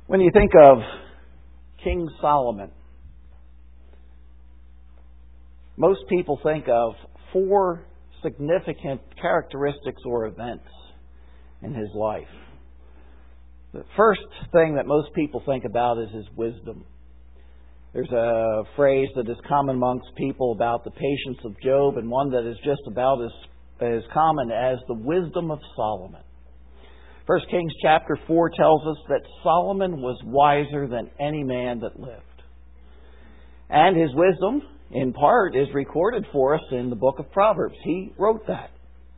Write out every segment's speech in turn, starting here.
When you think of King Solomon, most people think of four significant characteristics or events in his life. The first thing that most people think about is his wisdom. There's a phrase that is common amongst people about the patience of Job, and one that is just about as common as the wisdom of Solomon. 1 Kings chapter 4 tells us that Solomon was wiser than any man that lived. And his wisdom, in part, is recorded for us in the book of Proverbs. He wrote that.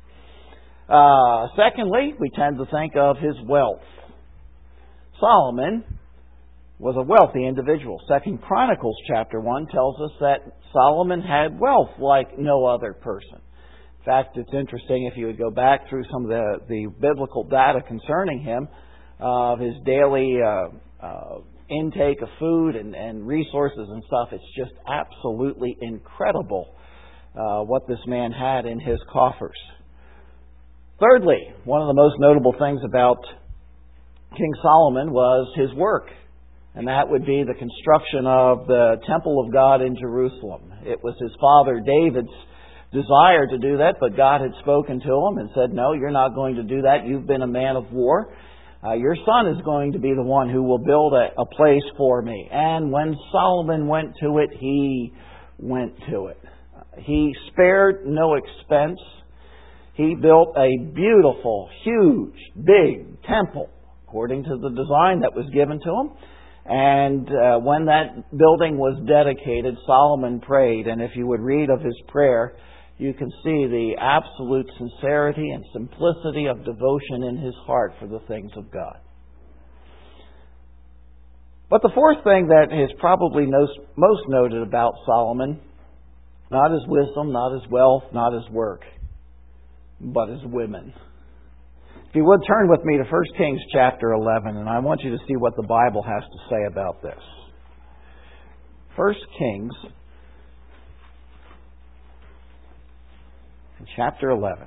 Secondly, we tend to think of his wealth. Solomon was a wealthy individual. 2 Chronicles chapter 1 tells us that Solomon had wealth like no other person. In fact, it's interesting if you would go back through some of the biblical data concerning him, of his daily intake of food and resources and stuff. It's just absolutely incredible what this man had in his coffers. Thirdly, one of the most notable things about King Solomon was his work, and that would be the construction of the Temple of God in Jerusalem. It was his father David's desire to do that, but God had spoken to him and said, "No, you're not going to do that. You've been a man of war. Your son is going to be the one who will build a place for me." And when Solomon went to it, he went to it. He spared no expense. He built a beautiful, huge, big temple according to the design that was given to him. And when that building was dedicated, Solomon prayed. And if you would read of his prayer, you can see the absolute sincerity and simplicity of devotion in his heart for the things of God. But the fourth thing that is probably most noted about Solomon, not his wisdom, not his wealth, not his work, but his women. If you would turn with me to 1 Kings chapter 11, and I want you to see what the Bible has to say about this. 1 Kings chapter 11.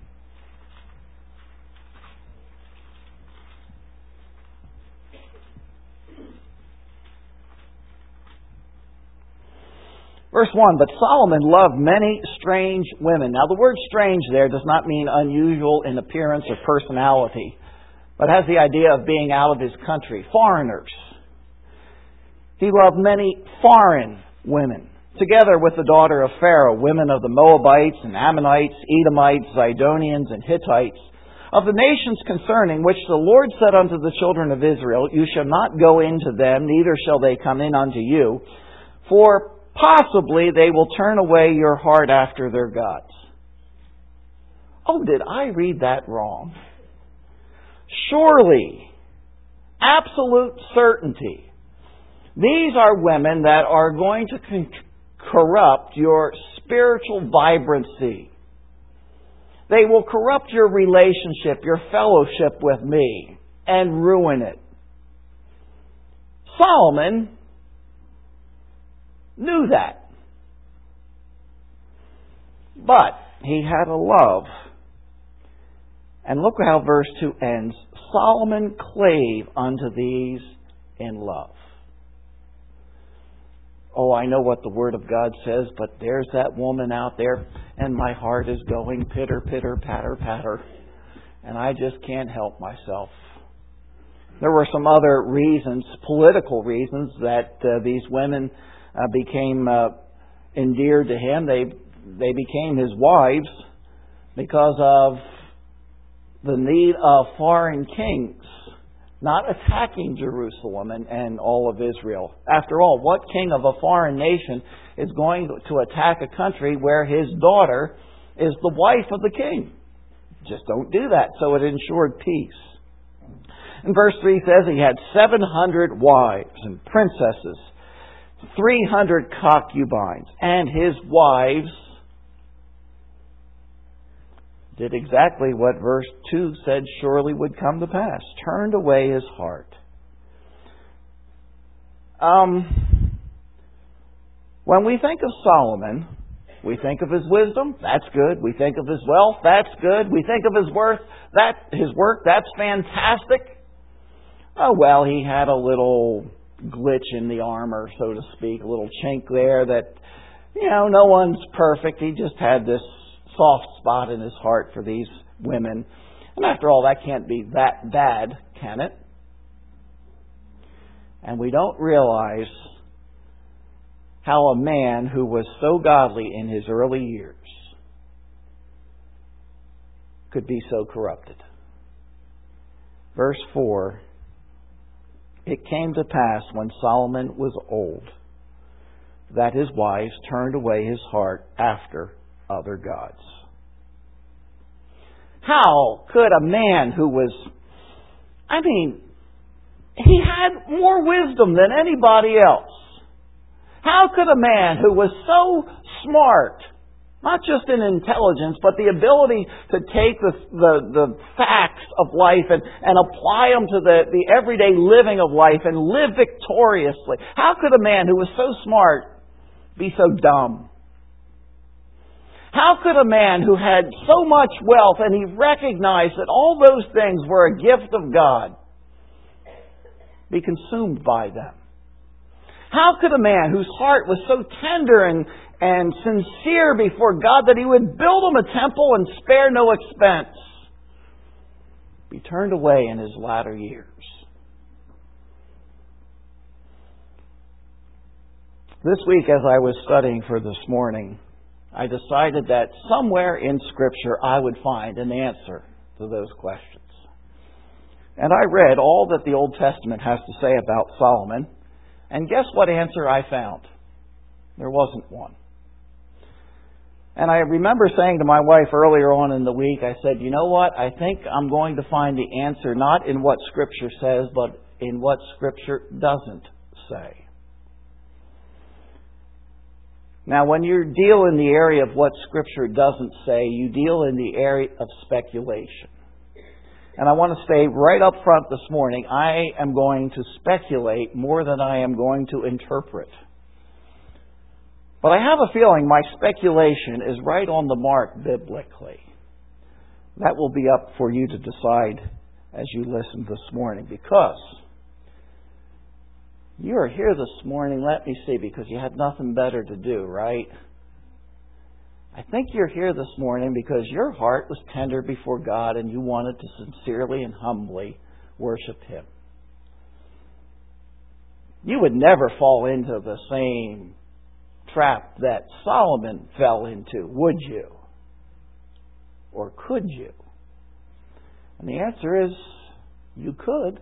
Verse 1, "But Solomon loved many strange women." Now the word strange there does not mean unusual in appearance or personality, but has the idea of being out of his country, foreigners. He loved many foreign women, together with the daughter of Pharaoh, women of the Moabites and Ammonites, Edomites, Zidonians, and Hittites, of the nations concerning which the Lord said unto the children of Israel, "You shall not go into them, neither shall they come in unto you, for possibly they will turn away your heart after their gods." Oh, did I read that wrong? Surely, absolute certainty, these are women that are going to corrupt your spiritual vibrancy. They will corrupt your relationship, your fellowship with me, and ruin it. Solomon knew that. But he had a love. And look how verse 2 ends. Solomon clave unto these in love. Oh, I know what the Word of God says, but there's that woman out there, and my heart is going pitter, pitter, patter, patter. And I just can't help myself. There were some other reasons, political reasons, that these women became endeared to him. They became his wives because of the need of foreign kings not attacking Jerusalem and all of Israel. After all, what king of a foreign nation is going to attack a country where his daughter is the wife of the king? Just don't do that. So it ensured peace. And verse 3 says he had 700 wives and princesses, 300 concubines, and his wives did exactly what verse 2 said surely would come to pass. Turned away his heart. When we think of Solomon, we think of his wisdom. That's good. We think of his wealth. That's good. We think of his work. That's fantastic. oh, well, he had a little glitch in the armor, so to speak, a little chink there that, no one's perfect. He just had this soft spot in his heart for these women. And after all, that can't be that bad, can it? And we don't realize how a man who was so godly in his early years could be so corrupted. Verse 4, it came to pass when Solomon was old that his wives turned away his heart after other gods. How could a man who was, he had more wisdom than anybody else. How could a man who was so smart, not just in intelligence, but the ability to take the facts of life and apply them to the everyday living of life and live victoriously, how could a man who was so smart be so dumb? How could a man who had so much wealth and he recognized that all those things were a gift of God be consumed by them? How could a man whose heart was so tender and sincere before God that he would build him a temple and spare no expense be turned away in his latter years? This week, as I was studying for this morning, I decided that somewhere in Scripture I would find an answer to those questions. And I read all that the Old Testament has to say about Solomon, and guess what answer I found? There wasn't one. And I remember saying to my wife earlier on in the week, I said, you know what? I think I'm going to find the answer not in what Scripture says, but in what Scripture doesn't say. Now, when you deal in the area of what Scripture doesn't say, you deal in the area of speculation. And I want to say right up front this morning, I am going to speculate more than I am going to interpret. But I have a feeling my speculation is right on the mark biblically. That will be up for you to decide as you listen this morning, because you are here this morning, let me see, because you had nothing better to do, right? I think you're here this morning because your heart was tender before God and you wanted to sincerely and humbly worship Him. You would never fall into the same trap that Solomon fell into, would you? Or could you? And the answer is, you could.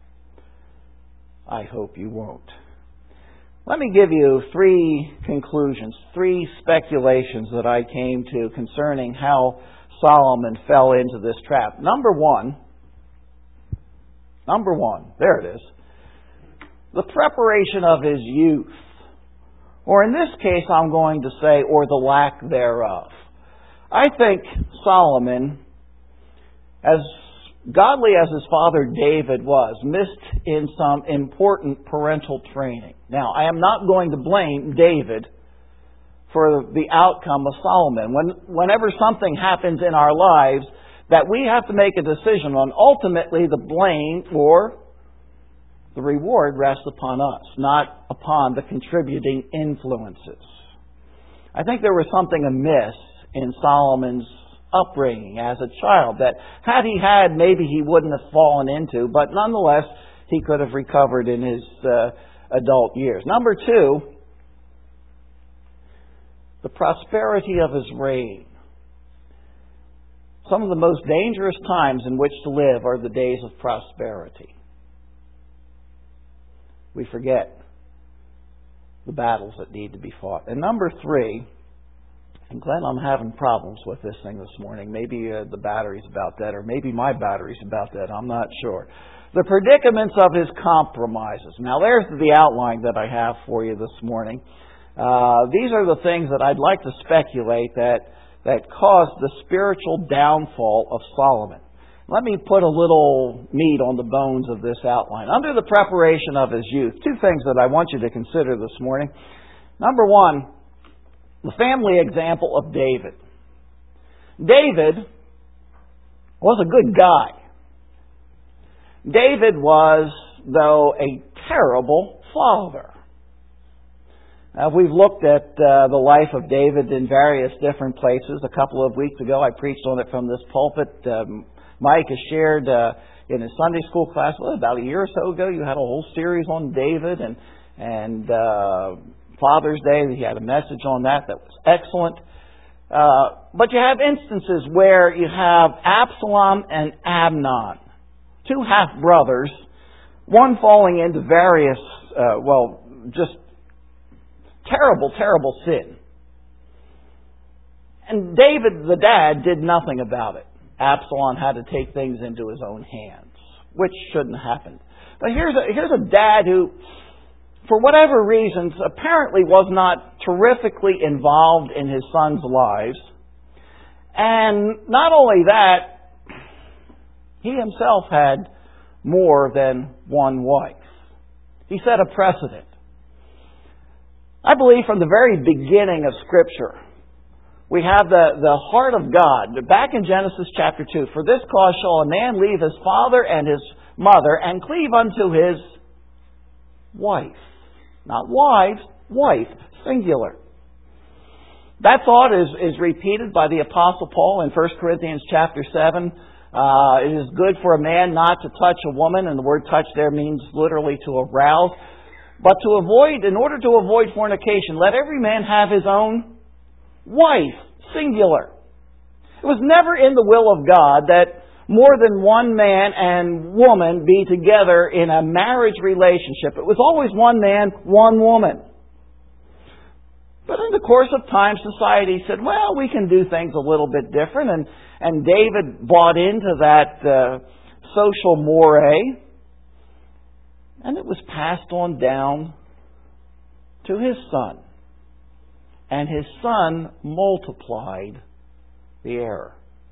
I hope you won't. Let me give you three conclusions, three speculations that I came to concerning how Solomon fell into this trap. Number one, there it is. The preparation of his youth. Or in this case, I'm going to say, or the lack thereof. I think Solomon, as godly as his father David was, missed in some important parental training. Now, I am not going to blame David for the outcome of Solomon. Whenever something happens in our lives that we have to make a decision on, ultimately the blame or the reward rests upon us, not upon the contributing influences. I think there was something amiss in Solomon's upbringing as a child that had he had, maybe he wouldn't have fallen into, but nonetheless he could have recovered in his adult years. Number two, the prosperity of his reign. Some of the most dangerous times in which to live are the days of prosperity. We forget the battles that need to be fought. And number three, and Glenn, I'm having problems with this thing this morning. Maybe the battery's about dead, or maybe my battery's about dead. I'm not sure. The predicaments of his compromises. Now, there's the outline that I have for you this morning. These are the things that I'd like to speculate that caused the spiritual downfall of Solomon. Let me put a little meat on the bones of this outline. Under the preparation of his youth, two things that I want you to consider this morning. Number one, the family example of David. David was a good guy. David was though a terrible father. Now, we've looked at the life of David in various different places. A couple of weeks ago, I preached on it from this pulpit. Mike has shared in his Sunday school class, about a year or so ago, you had a whole series on David, and Father's Day, he had a message on that was excellent. But you have instances where you have Absalom and Amnon, two half-brothers, one falling into various, just terrible, terrible sin. And David, the dad, did nothing about it. Absalom had to take things into his own hands, which shouldn't have happened. But here's a dad who, for whatever reasons, apparently was not terrifically involved in his sons' lives. And not only that, he himself had more than one wife. He set a precedent. I believe from the very beginning of Scripture, we have the heart of God. Back in Genesis chapter 2, for this cause shall a man leave his father and his mother and cleave unto his wife. Not wives, wife, singular. That thought is repeated by the Apostle Paul in 1 Corinthians chapter 7. It is good for a man not to touch a woman, and the word touch there means literally to arouse. But in order to avoid fornication, let every man have his own wife, singular. It was never in the will of God that more than one man and woman be together in a marriage relationship. It was always one man, one woman. But in the course of time, society said, well, we can do things a little bit different. And David bought into that social moray. And it was passed on down to his son. And his son multiplied the error.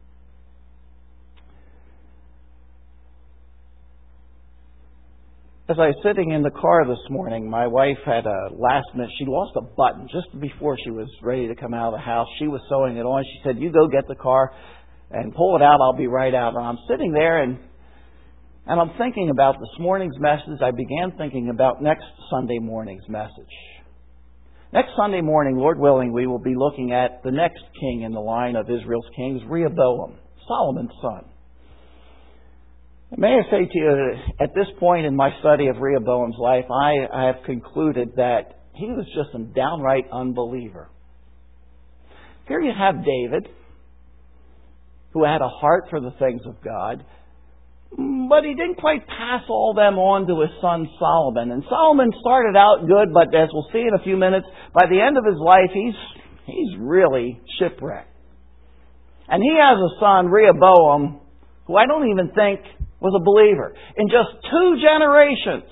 As I was sitting in the car this morning, my wife had a last minute, she lost a button just before she was ready to come out of the house. She was sewing it on. She said, you go get the car and pull it out. I'll be right out. And I'm sitting there and I'm thinking about this morning's message. I began thinking about next Sunday morning's message. Next Sunday morning, Lord willing, we will be looking at the next king in the line of Israel's kings, Rehoboam, Solomon's son. May I say to you, at this point in my study of Rehoboam's life, I have concluded that he was just a downright unbeliever. Here you have David, who had a heart for the things of God, but he didn't quite pass all them on to his son Solomon. And Solomon started out good, but as we'll see in a few minutes, by the end of his life, he's really shipwrecked. And he has a son, Rehoboam, who I don't even think was a believer. In just 2 generations,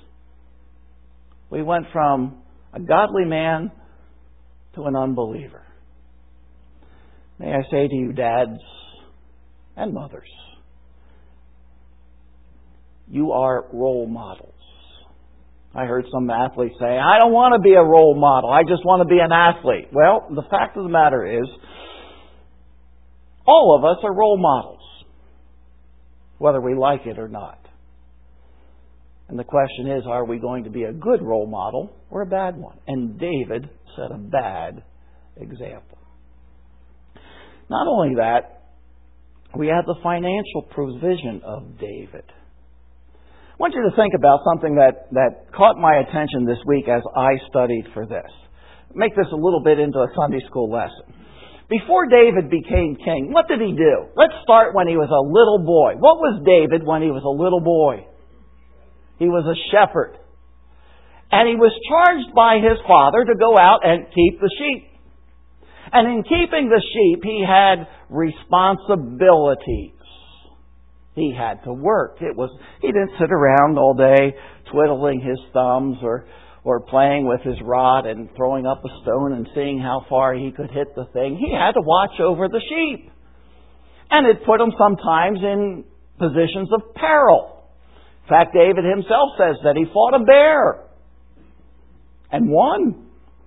we went from a godly man to an unbeliever. May I say to you, dads and mothers, you are role models. I heard some athletes say, I don't want to be a role model. I just want to be an athlete. Well, the fact of the matter is, all of us are role models, whether we like it or not. And the question is, are we going to be a good role model or a bad one? And David set a bad example. Not only that, we have the financial provision of David. I want you to think about something that caught my attention this week as I studied for this. Make this a little bit into a Sunday school lesson. Before David became king, what did he do? Let's start when he was a little boy. What was David when he was a little boy? He was a shepherd. And he was charged by his father to go out and keep the sheep. And in keeping the sheep, he had responsibilities. He had to work. He didn't sit around all day twiddling his thumbs or playing with his rod and throwing up a stone and seeing how far he could hit the thing. He had to watch over the sheep. And it put him sometimes in positions of peril. In fact, David himself says that he fought a bear and won.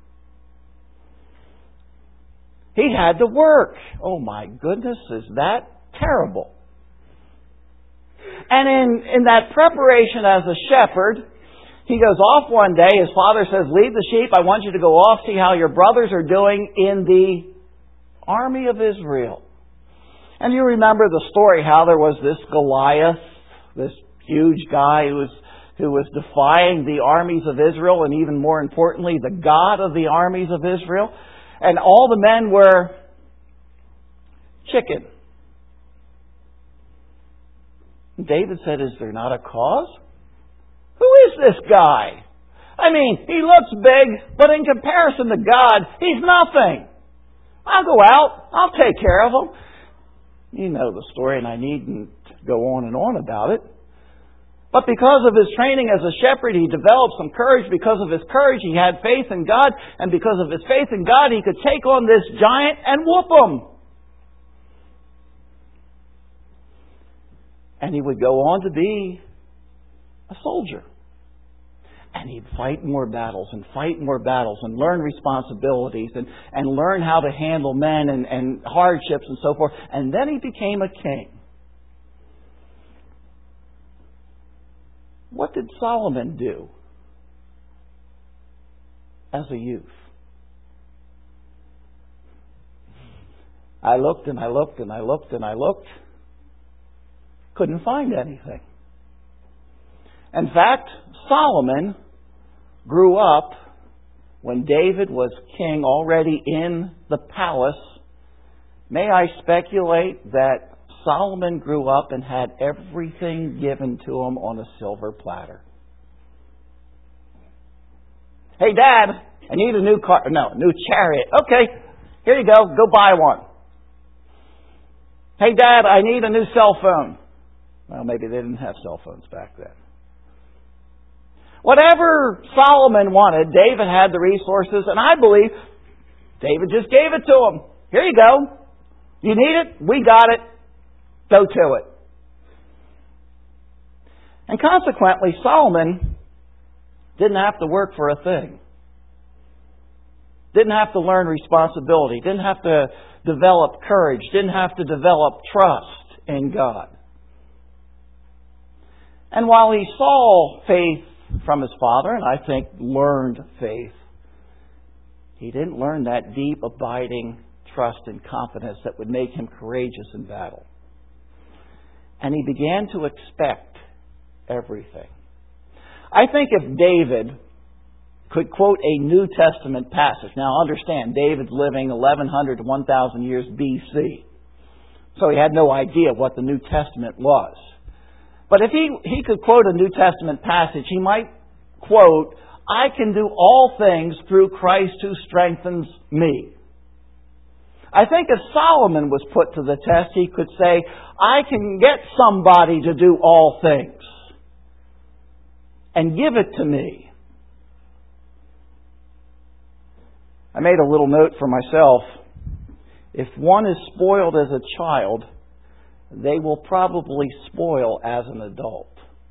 He had to work. Oh my goodness, is that terrible? And in that preparation as a shepherd, he goes off one day. His father says, leave the sheep. I want you to go off, see how your brothers are doing in the army of Israel. And you remember the story how there was this Goliath, this huge guy who was defying the armies of Israel, and even more importantly, the God of the armies of Israel. And all the men were chicken. David said, is there not a cause? Who is this guy? I mean, he looks big, but in comparison to God, he's nothing. I'll go out. I'll take care of him. You know the story, and I needn't go on and on about it. But because of his training as a shepherd, he developed some courage. Because of his courage, he had faith in God. And because of his faith in God, he could take on this giant and whoop him. And he would go on to be a soldier. And he'd fight more battles and learn responsibilities and learn how to handle men and hardships and so forth. And then he became a king. What did Solomon do as a youth? I looked and I looked and I looked and I looked. Couldn't find anything. In fact, Solomon grew up when David was king already in the palace. May I speculate that Solomon grew up and had everything given to him on a silver platter. Hey, Dad, I need a new car. No, a new chariot. Okay, here you go. Go buy one. Hey, Dad, I need a new cell phone. Well, maybe they didn't have cell phones back then. Whatever Solomon wanted, David had the resources, and I believe David just gave it to him. Here you go. You need it? We got it. Go to it. And consequently, Solomon didn't have to work for a thing. Didn't have to learn responsibility. Didn't have to develop courage. Didn't have to develop trust in God. And while he saw faith from his father, and I think learned faith, he didn't learn that deep, abiding trust and confidence that would make him courageous in battle. And he began to expect everything. I think if David could quote a New Testament passage, now understand, David's living 1100 to 1000 years BC, so he had no idea what the New Testament was. But if he could quote a New Testament passage, he might quote, I can do all things through Christ who strengthens me. I think if Solomon was put to the test, he could say, I can get somebody to do all things and give it to me. I made a little note for myself. If one is spoiled as a child, they will probably spoil as an adult.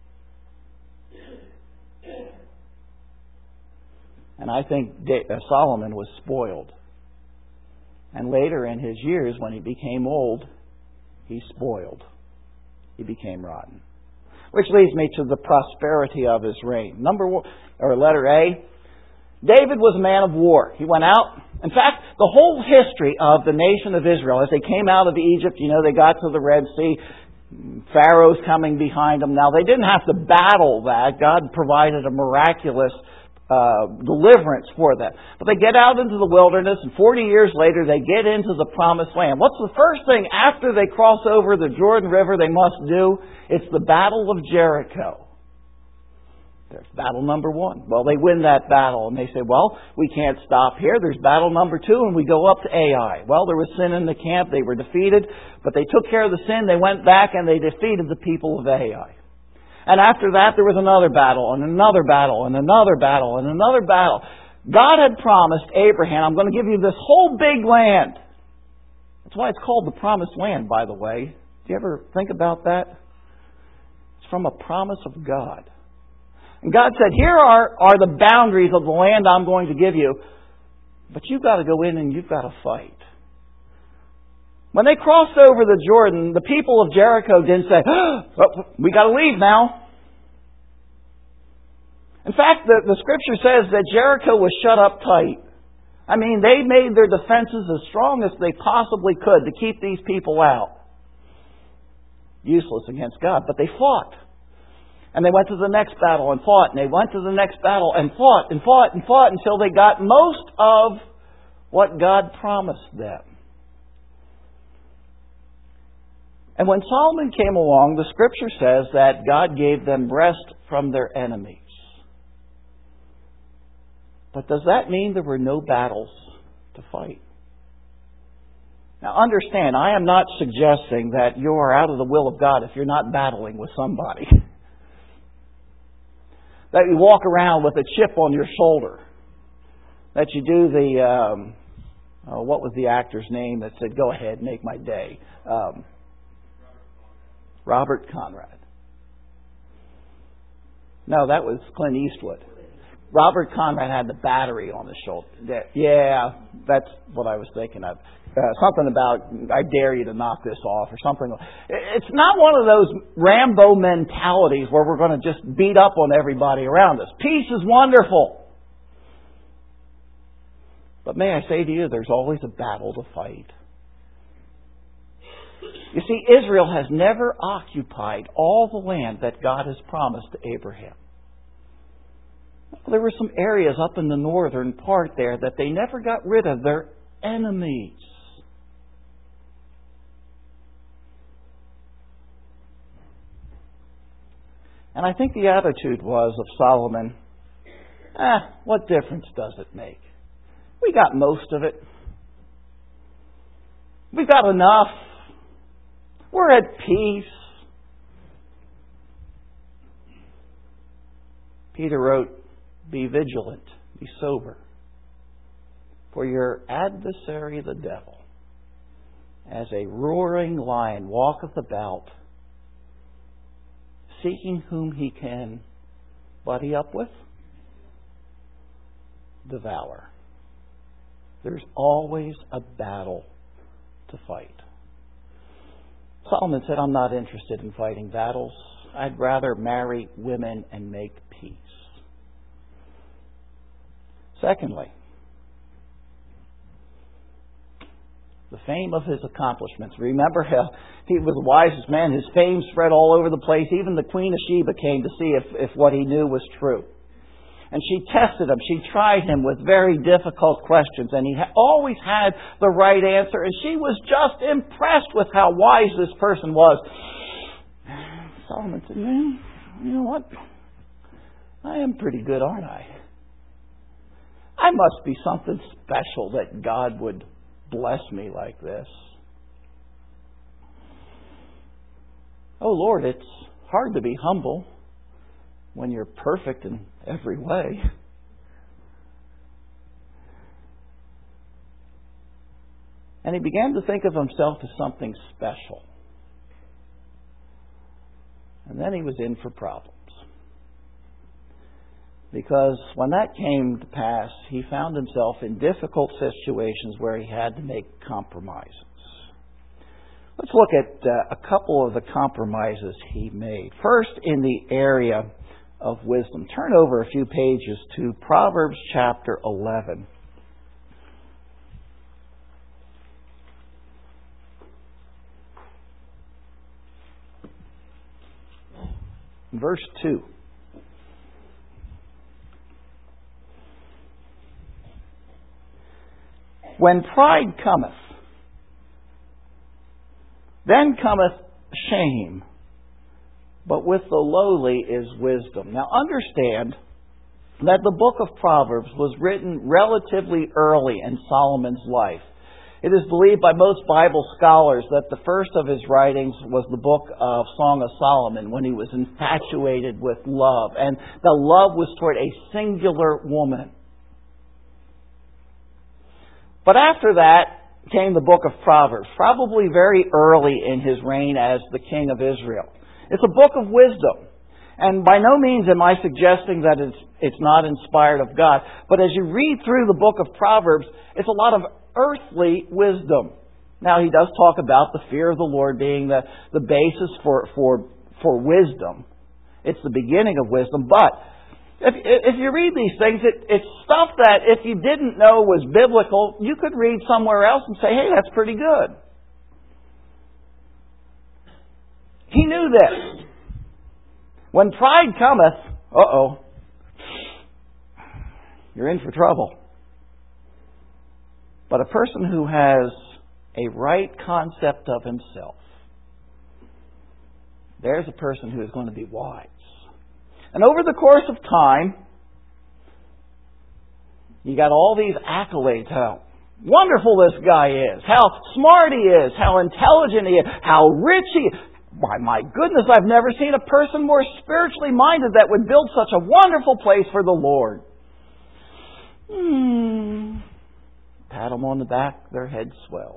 And I think Solomon was spoiled. And later in his years, when he became old, he spoiled. He became rotten. Which leads me to the prosperity of his reign. Letter A, David was a man of war. He went out. In fact, the whole history of the nation of Israel, as they came out of Egypt, they got to the Red Sea. Pharaoh's coming behind them. Now, they didn't have to battle that. God provided a miraculous deliverance for them. But they get out into the wilderness, and 40 years later, they get into the Promised Land. What's the first thing after they cross over the Jordan River they must do? It's the Battle of Jericho. There's battle number 1. Well, they win that battle, and they say, well, we can't stop here. There's battle number 2, and we go up to Ai. Well, there was sin in the camp. They were defeated, but they took care of the sin. They went back, and they defeated the people of Ai. And after that, there was another battle, and another battle, and another battle, and another battle. God had promised Abraham, I'm going to give you this whole big land. That's why it's called the Promised Land, by the way. Do you ever think about that? It's from a promise of God. And God said, here are the boundaries of the land I'm going to give you, but you've got to go in and you've got to fight. When they crossed over the Jordan, the people of Jericho didn't say, "Oh, we got to leave now." In fact, the Scripture says that Jericho was shut up tight. I mean, they made their defenses as strong as they possibly could to keep these people out. Useless against God, but they fought. And they went to the next battle and fought, and they went to the next battle and fought and fought and fought until they got most of what God promised them. And when Solomon came along, the Scripture says that God gave them rest from their enemies. But does that mean there were no battles to fight? Now understand, I am not suggesting that you are out of the will of God if you're not battling with somebody. That you walk around with a chip on your shoulder. That you do the, what was the actor's name that said, "Go ahead, make my day"? Robert Conrad. No, that was Clint Eastwood. Robert Conrad had the battery on his shoulder. Yeah, that's what I was thinking of. Something about, "I dare you to knock this off," or something. It's not one of those Rambo mentalities where we're going to just beat up on everybody around us. Peace is wonderful. But may I say to you, there's always a battle to fight. You see, Israel has never occupied all the land that God has promised to Abraham. There were some areas up in the northern part there that they never got rid of their enemies. And I think the attitude was of Solomon, what difference does it make? We got most of it. We've got enough. We're at peace. Peter wrote, "Be vigilant, be sober, for your adversary the devil, as a roaring lion walketh about, seeking whom he can buddy up with, devour." There's always a battle to fight. Solomon said, "I'm not interested in fighting battles. I'd rather marry women and make peace." Secondly, the fame of his accomplishments. Remember how he was the wisest man. His fame spread all over the place. Even the Queen of Sheba came to see if what he knew was true. And she tested him. She tried him with very difficult questions. And he always had the right answer. And she was just impressed with how wise this person was. Solomon said, "Man, you know what? I am pretty good, aren't I? I must be something special that God would bless me like this. Oh Lord, it's hard to be humble when you're perfect in every way." And he began to think of himself as something special. And then he was in for problems. Because when that came to pass, he found himself in difficult situations where he had to make compromises. Let's look at a couple of the compromises he made. First, in the area of wisdom. Turn over a few pages to Proverbs chapter 11. Verse 2. "When pride cometh, then cometh shame, but with the lowly is wisdom." Now understand that the book of Proverbs was written relatively early in Solomon's life. It is believed by most Bible scholars that the first of his writings was the book of Song of Solomon, when he was infatuated with love. And the love was toward a singular woman. But after that came the book of Proverbs, probably very early in his reign as the king of Israel. It's a book of wisdom. And by no means am I suggesting that it's not inspired of God. But as you read through the book of Proverbs, it's a lot of earthly wisdom. Now, he does talk about the fear of the Lord being the basis for wisdom. It's the beginning of wisdom. But if you read these things, it's stuff that if you didn't know was biblical, you could read somewhere else and say, hey, that's pretty good. He knew this. When pride cometh, you're in for trouble. But a person who has a right concept of himself, there's a person who is going to be wise. And over the course of time, you got all these accolades, how wonderful this guy is, how smart he is, how intelligent he is, how rich he is. Why, my goodness, I've never seen a person more spiritually minded that would build such a wonderful place for the Lord. Pat them on the back, their head swells.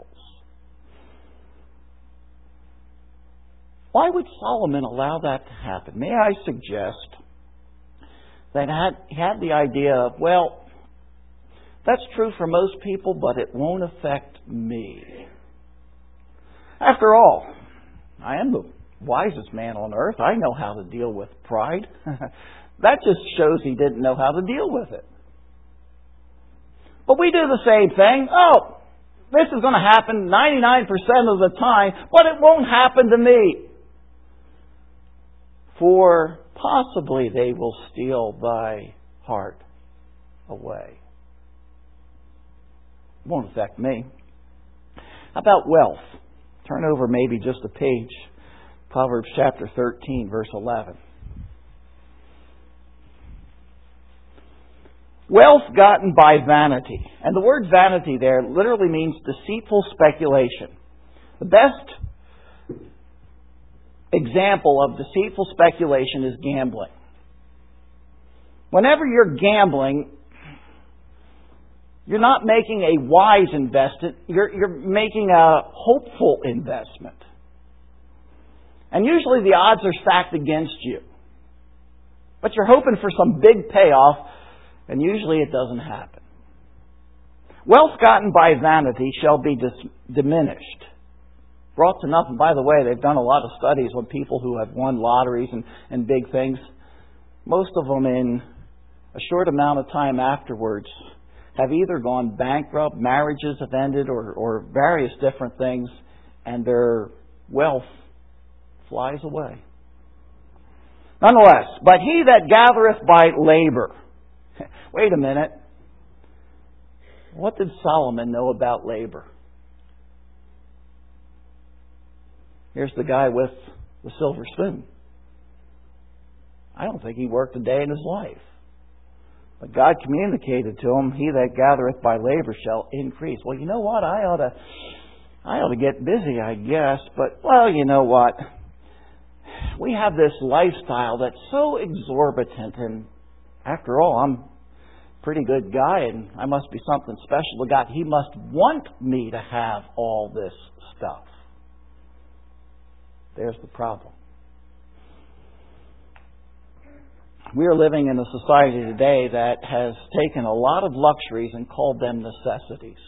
Why would Solomon allow that to happen? May I suggest that he had the idea of, well, that's true for most people, but it won't affect me. After all, I am the wisest man on earth. I know how to deal with pride. That just shows he didn't know how to deal with it. But we do the same thing. Oh, this is going to happen 99% of the time, but it won't happen to me. For possibly they will steal thy heart away. It won't affect me. How about wealth? Turn over maybe just a page. Proverbs chapter 13, verse 11. Wealth gotten by vanity. And the word vanity there literally means deceitful speculation. The best example of deceitful speculation is gambling. Whenever you're gambling, you're not making a wise investment. You're making a hopeful investment. And usually the odds are stacked against you. But you're hoping for some big payoff, and usually it doesn't happen. Wealth gotten by vanity shall be diminished. Brought to nothing. By the way, they've done a lot of studies on people who have won lotteries and big things. Most of them in a short amount of time afterwards have either gone bankrupt, marriages have ended, or various different things, and their wealth flies away. Nonetheless, but he that gathereth by labor. Wait a minute. What did Solomon know about labor? Here's the guy with the silver spoon. I don't think he worked a day in his life. But God communicated to him, he that gathereth by labor shall increase. Well, you know what? I ought to get busy, I guess. But, well, you know what? We have this lifestyle that's so exorbitant. And after all, I'm a pretty good guy and I must be something special to God. He must want me to have all this stuff. There's the problem. We are living in a society today that has taken a lot of luxuries and called them necessities.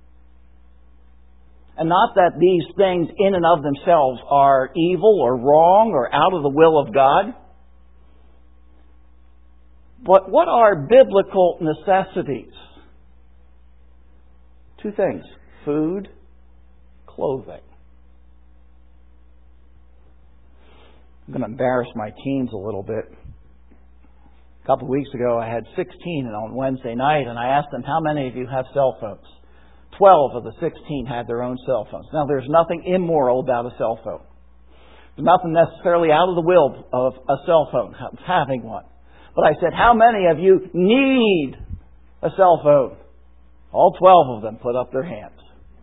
And not that these things in and of themselves are evil or wrong or out of the will of God. But what are biblical necessities? Two things. Food, clothing. I'm going to embarrass my teens a little bit. A couple of weeks ago, I had 16 on Wednesday night, and I asked them, how many of you have cell phones? 12 of the 16 had their own cell phones. Now, there's nothing immoral about a cell phone. There's nothing necessarily out of the will of a cell phone, having one. But I said, how many of you need a cell phone? All 12 of them put up their hands.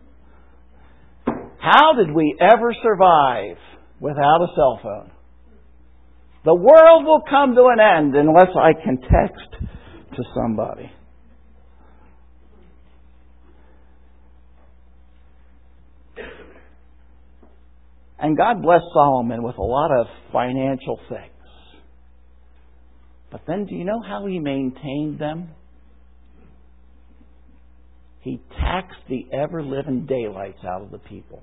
How did we ever survive without a cell phone? The world will come to an end unless I can text to somebody. And God blessed Solomon with a lot of financial things. But then do you know how he maintained them? He taxed the ever-living daylights out of the people.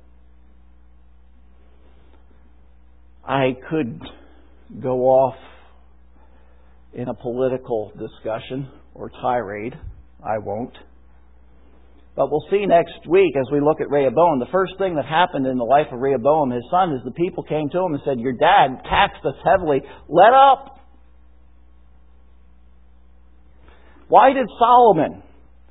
I could go off in a political discussion or tirade. I won't. But we'll see next week as we look at Rehoboam. The first thing that happened in the life of Rehoboam, his son, is the people came to him and said, "Your dad taxed us heavily. Let up." Why did Solomon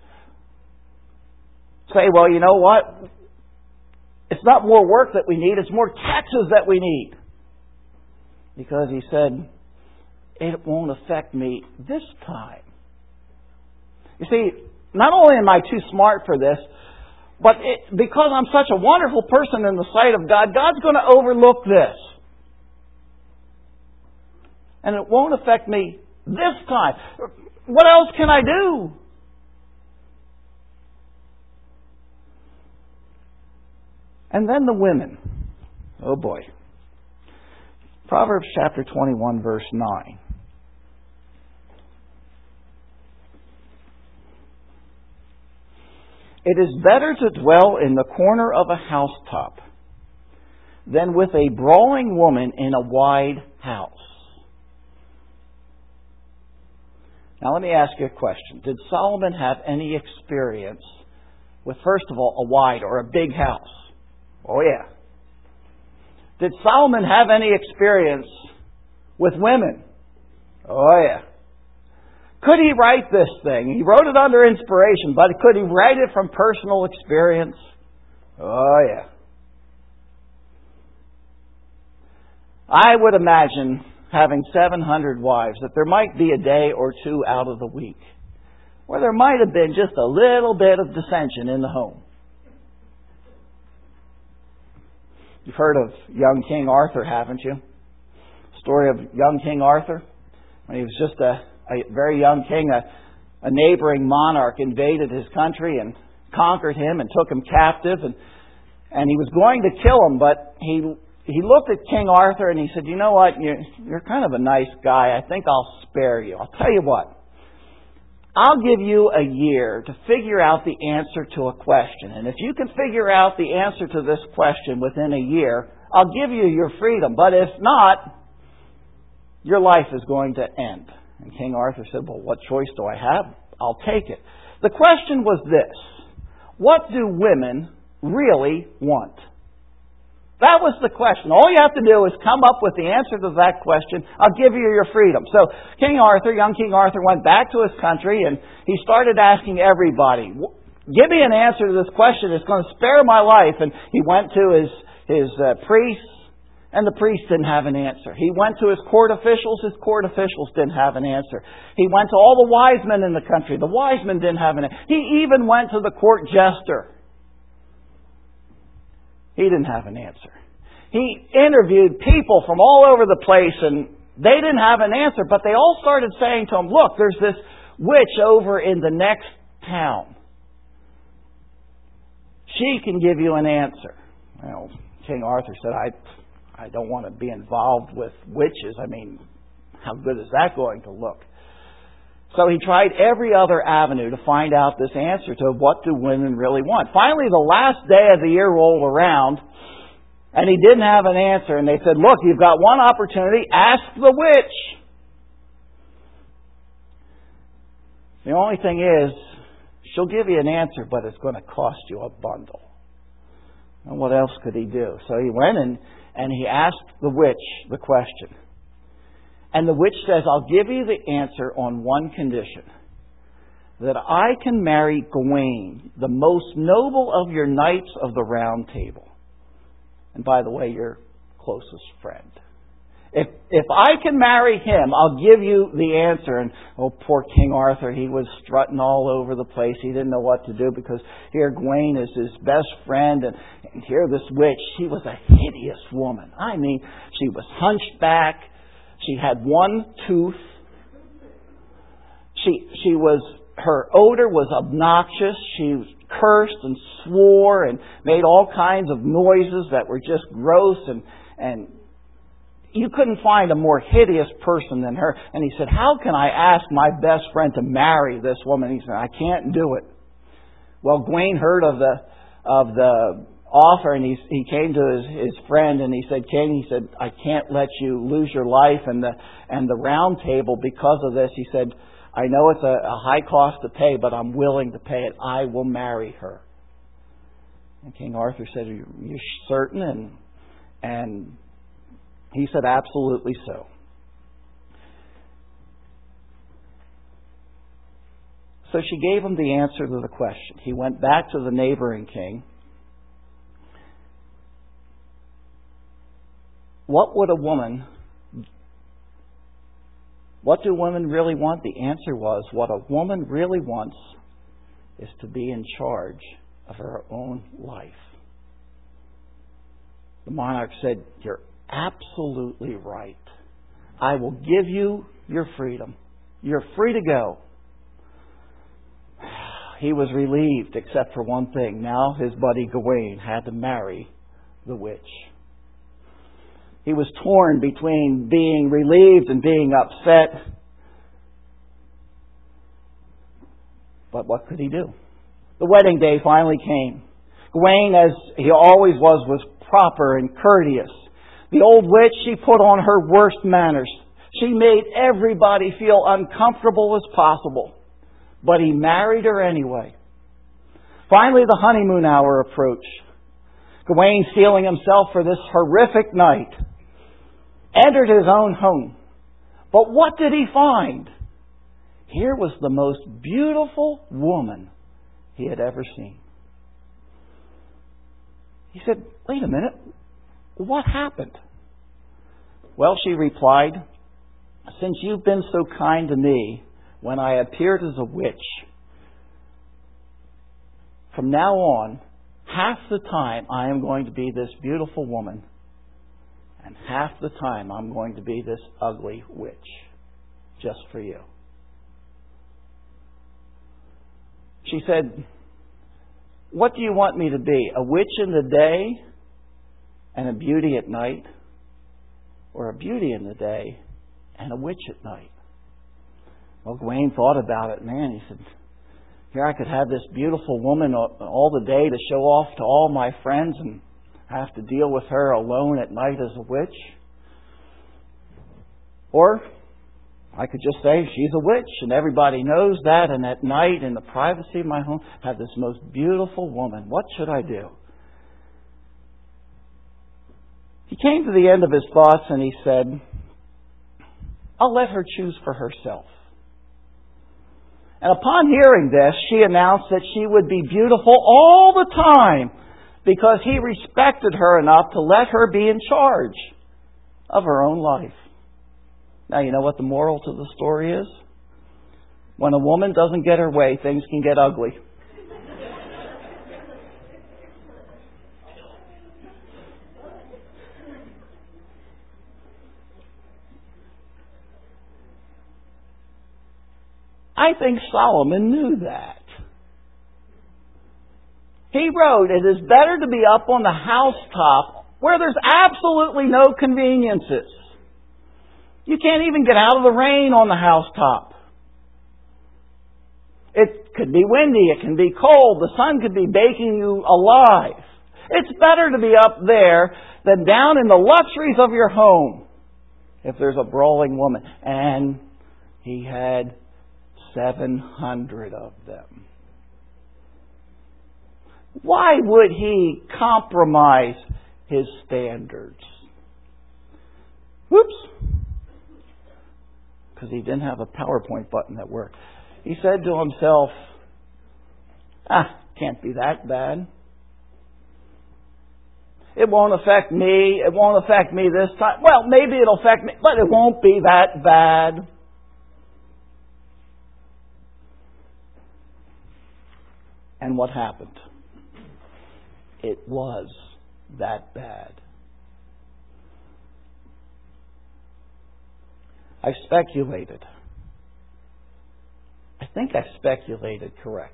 say, "Well, you know what? It's not more work that we need, it's more taxes that we need"? Because he said, "It won't affect me this time." You see, not only am I too smart for this, but because I'm such a wonderful person in the sight of God, God's going to overlook this. And it won't affect me this time. What else can I do? And then the women. Oh boy. Proverbs chapter 21, verse 9. It is better to dwell in the corner of a housetop than with a brawling woman in a wide house. Now let me ask you a question. Did Solomon have any experience with, first of all, a wide or a big house? Oh yeah. Did Solomon have any experience with women? Oh yeah. Could he write this thing? He wrote it under inspiration, but could he write it from personal experience? Oh yeah. I would imagine, having 700 wives, that there might be a day or two out of the week where there might have been just a little bit of dissension in the home. You've heard of young King Arthur, haven't you? Story of young King Arthur. When he was just a very young king, a neighboring monarch invaded his country and conquered him and took him captive. And he was going to kill him, but he looked at King Arthur and he said, "You know what? You're kind of a nice guy. I think I'll spare you. I'll tell you what. I'll give you a year to figure out the answer to a question. And if you can figure out the answer to this question within a year, I'll give you your freedom. But if not, your life is going to end." And King Arthur said, "Well, what choice do I have? I'll take it." The question was this: what do women really want? That was the question. All you have to do is come up with the answer to that question. I'll give you your freedom. So King Arthur, young King Arthur, went back to his country and he started asking everybody, "Give me an answer to this question. It's going to spare my life." And he went to his priests, and the priests didn't have an answer. He went to his court officials didn't have an answer. He went to all the wise men in the country. The wise men didn't have an answer. He even went to the court jester. He didn't have an answer. He interviewed people from all over the place and they didn't have an answer, but they all started saying to him, "Look, there's this witch over in the next town. She can give you an answer." Well, King Arthur said, I don't want to be involved with witches. I mean, how good is that going to look? So he tried every other avenue to find out this answer to what do women really want. Finally, the last day of the year rolled around, and he didn't have an answer. And they said, "Look, you've got one opportunity. Ask the witch." The only thing is, she'll give you an answer, but it's going to cost you a bundle. And what else could he do? So he went and he asked the witch the question. And the witch says, "I'll give you the answer on one condition. That I can marry Gawain, the most noble of your knights of the Round Table. And by the way, your closest friend. If I can marry him, I'll give you the answer." And poor King Arthur, he was strutting all over the place. He didn't know what to do because here Gawain is his best friend, and here this witch, she was a hideous woman. I mean, she was hunched back. She had one tooth. Her odor was obnoxious. She cursed and swore and made all kinds of noises that were just gross, and you couldn't find a more hideous person than her. And he said, "How can I ask my best friend to marry this woman?" He said, "I can't do it." Well, Gawain heard of the offer, and he came to his friend and he said, "King," he said, "I can't let you lose your life and the round table because of this." He said, "I know it's a high cost to pay, but I'm willing to pay it. I will marry her." And King Arthur said, "Are you certain?" And he said, "Absolutely so." So she gave him the answer to the question. He went back to the neighboring king. What do women really want? The answer was, what a woman really wants is to be in charge of her own life. The monarch said, "You're absolutely right. I will give you your freedom. You're free to go." He was relieved, except for one thing. Now his buddy Gawain had to marry the witch. He was torn between being relieved and being upset. But what could he do? The wedding day finally came. Gawain, as he always was proper and courteous. The old witch, she put on her worst manners. She made everybody feel uncomfortable as possible. But he married her anyway. Finally, the honeymoon hour approached. Gawain, steeling himself for this horrific night, entered his own home. But what did he find? Here was the most beautiful woman he had ever seen. He said, "Wait a minute, what happened?" "Well," she replied, "since you've been so kind to me when I appeared as a witch, from now on, half the time I am going to be this beautiful woman, and half the time I'm going to be this ugly witch, just for you." She said, "What do you want me to be? A witch in the day and a beauty at night? Or a beauty in the day and a witch at night?" Well, Gawain thought about it. Man, he said, here I could have this beautiful woman all the day to show off to all my friends and have to deal with her alone at night as a witch. Or I could just say she's a witch and everybody knows that, and at night in the privacy of my home have this most beautiful woman. What should I do? He came to the end of his thoughts and he said, "I'll let her choose for herself." And upon hearing this, she announced that she would be beautiful all the time because he respected her enough to let her be in charge of her own life. Now, you know what the moral to the story is? When a woman doesn't get her way, things can get ugly. I think Solomon knew that. He wrote, "It is better to be up on the housetop where there's absolutely no conveniences. You can't even get out of the rain on the housetop. It could be windy, it can be cold, the sun could be baking you alive. It's better to be up there than down in the luxuries of your home if there's a brawling woman." And he had 700 of them. Why would he compromise his standards? Whoops. Because he didn't have a PowerPoint button that worked. He said to himself, can't be that bad. It won't affect me. It won't affect me this time. Well, maybe it'll affect me, but it won't be that bad. And what happened? It was that bad. I speculated. I think I speculated correctly.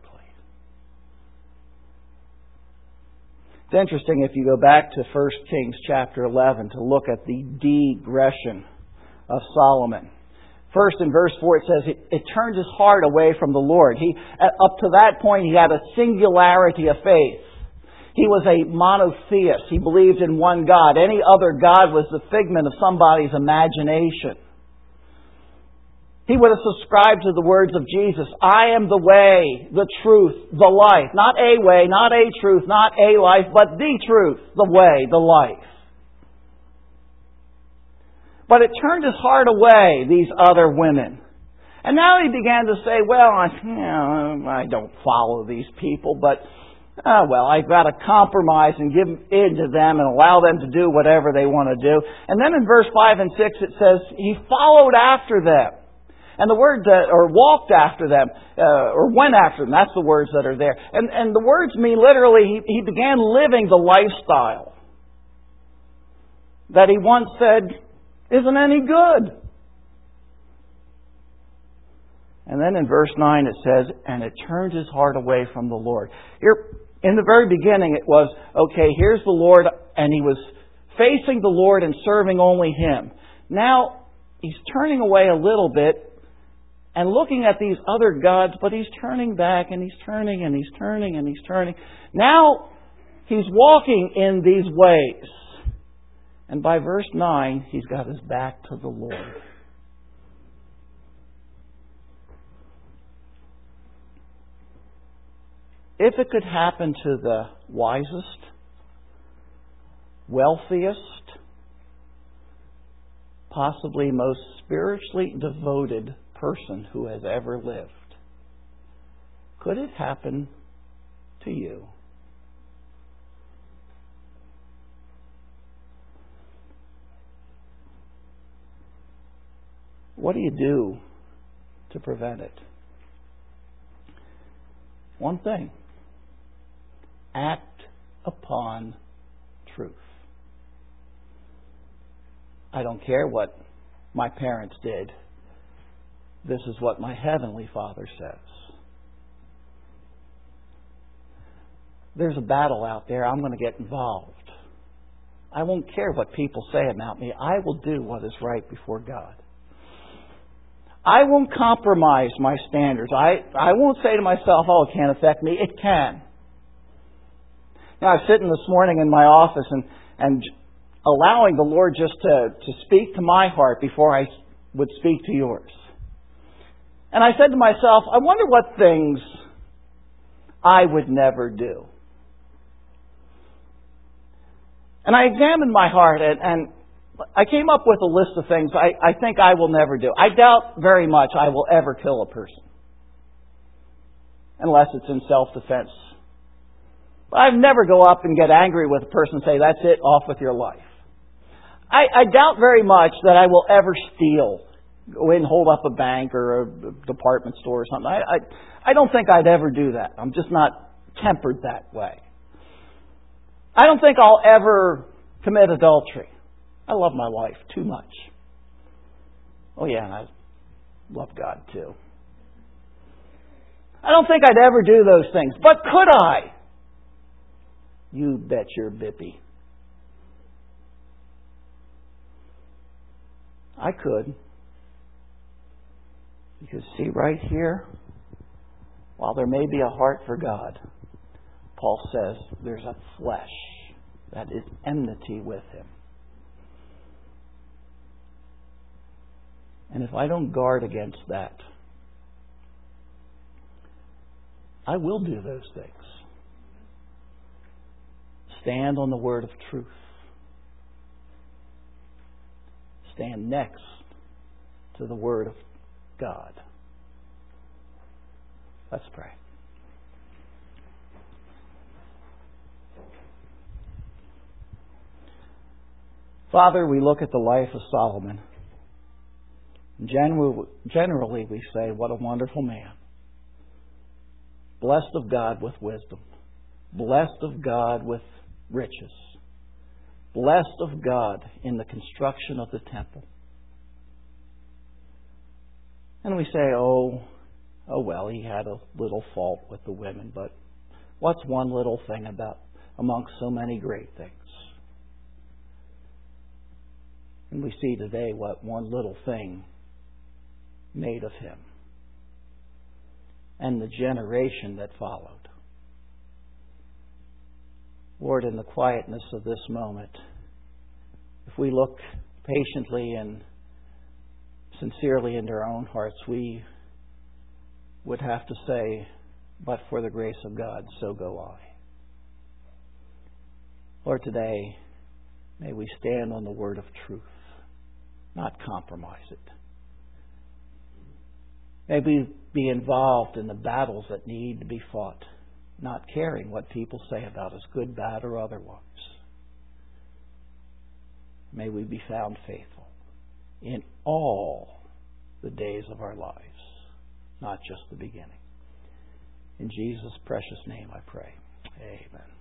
It's interesting if you go back to 1 Kings chapter 11 to look at the digression of Solomon. First, in verse 4, it says, it turned his heart away from the Lord. Up to that point, he had a singularity of faith. He was a monotheist. He believed in one God. Any other God was the figment of somebody's imagination. He would have subscribed to the words of Jesus. I am the way, the truth, the life. Not a way, not a truth, not a life, but the truth, the way, the life. But it turned his heart away, these other women. And now he began to say, well, I don't follow these people, but I've got to compromise and give in to them and allow them to do whatever they want to do. And then in verse 5 and 6 it says, he followed after them. And the word, or walked after them, or went after them. That's the words that are there. And the words mean literally, he began living the lifestyle that he once said isn't any good. And then in verse 9 it says, and it turned his heart away from the Lord. Here, in the very beginning it was, okay, here's the Lord, and he was facing the Lord and serving only Him. Now, he's turning away a little bit and looking at these other gods, but he's turning back and he's turning and he's turning and he's turning. Now, he's walking in these ways. And by verse 9, he's got his back to the Lord. If it could happen to the wisest, wealthiest, possibly most spiritually devoted person who has ever lived, could it happen to you? What do you do to prevent it? One thing. Act upon truth. I don't care what my parents did. This is what my Heavenly Father says. There's a battle out there. I'm going to get involved. I won't care what people say about me. I will do what is right before God. I won't compromise my standards. I won't say to myself, oh, it can't affect me. It can. Now, I was sitting this morning in my office and allowing the Lord just to speak to my heart before I would speak to yours. And I said to myself, I wonder what things I would never do. And I examined my heart and I came up with a list of things I think I will never do. I doubt very much I will ever kill a person. Unless it's in self-defense. But I'd never go up and get angry with a person and say, that's it, off with your life. I doubt very much that I will ever steal. Go in and hold up a bank or a department store or something. I don't think I'd ever do that. I'm just not tempered that way. I don't think I'll ever commit adultery. I love my wife too much. Oh yeah, and I love God too. I don't think I'd ever do those things. But could I? You bet your bippy. I could. Because see right here, while there may be a heart for God, Paul says there's a flesh that is enmity with Him. And if I don't guard against that, I will do those things. Stand on the word of truth. Stand next to the word of God. Let's pray. Father, we look at the life of Solomon. Generally, we say, what a wonderful man. Blessed of God with wisdom. Blessed of God with riches. Blessed of God in the construction of the temple. And we say, oh well, he had a little fault with the women, but what's one little thing amongst so many great things? And we see today what one little thing made of him and the generation that followed. Lord, in the quietness of this moment, if we look patiently and sincerely into our own hearts, we would have to say, but for the grace of God, so go I. Lord, today, may we stand on the word of truth, not compromise it. May we be involved in the battles that need to be fought, not caring what people say about us, good, bad, or otherwise. May we be found faithful in all the days of our lives, not just the beginning. In Jesus' precious name I pray. Amen.